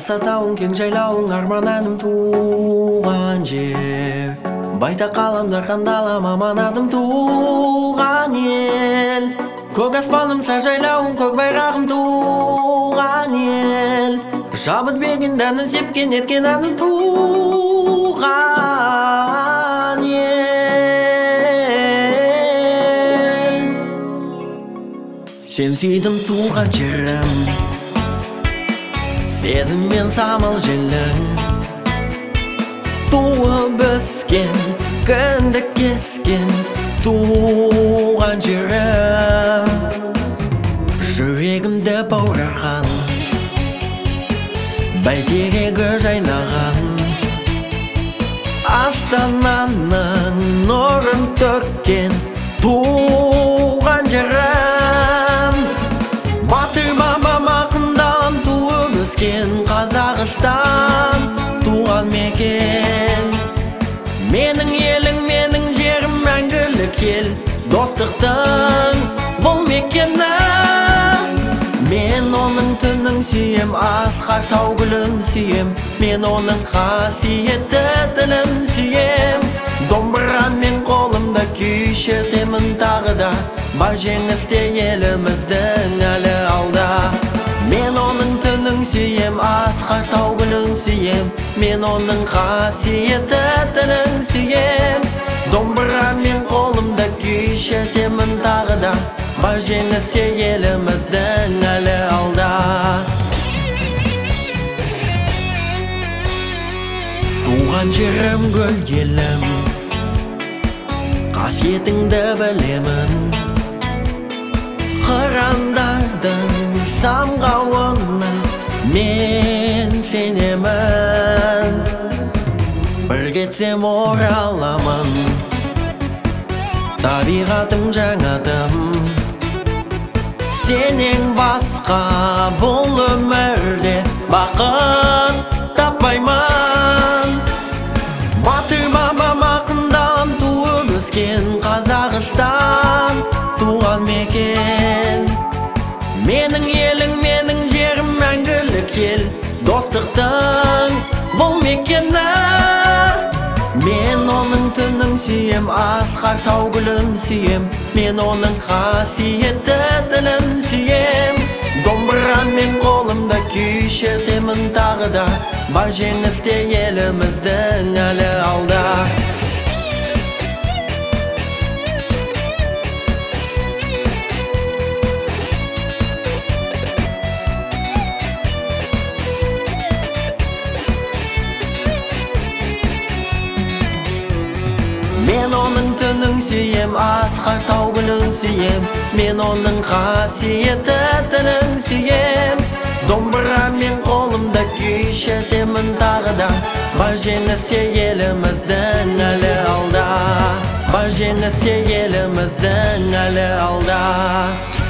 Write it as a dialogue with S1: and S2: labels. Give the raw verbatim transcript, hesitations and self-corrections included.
S1: аса тауың кең жайлауың арман әнім туған жер байтақ ғаламдар қандалам аманатым туған ел көк аспаным сәл жайлауың көк байрағым туған ел жабыт беген дәнін сепкен еткен әнім туған ел сен сүйдім туған жерім сезім мен самал желің туып өскен кіндік кескен туған жерім жүрегімді баураған бәйтерегі жайнаған астананың нұрын төккен туған жерім батыр бабам ақындалам туып өскен Қазақстан туған мекен менің елің менің жерім мәңгілік ел достықтың бұл мекені мен оның түнін сүйем асқар тау гүлін сүйем мен оның қасиетті тілін сүйем домбырамен қолымда күй шертемін тағы да бар жеңісте еліміздің әлі алда мен оның түнін сүйем асқар тау гүлін сүйем мен оның қасиетті тілін сүйем домбырамен қолымда күй шертемін тағы да бар жеңісте еліміздің әлі алда туған жерім гүл елім қасиетіңді білемін қырандардың самғауына мен сенемін бір кетсем ораламын табиғатым жаңатым сенен басқа бұл өмірде бақыт таппаймын батыр бабам ақындалам туып өскен Қазақстан туған мекен менің елің менің жерім мәңгілік ел достықтың бұл мекені мен оның түнін сүйем асқар тау гүлін сүйем мен оның қасиетті тілін сүйем домбырамен қолымда күй шертемін тағы да бар жеңісте еліміздің әлі алда мен оның түнін сүйем асқар тау гүлін сүйем мен оның қасиетті тілін сүйем домбырамен қолымда күй шертемін тағы да бар жеңісте еліміздің әлі алда бар жеңісте еліміздің әлі алда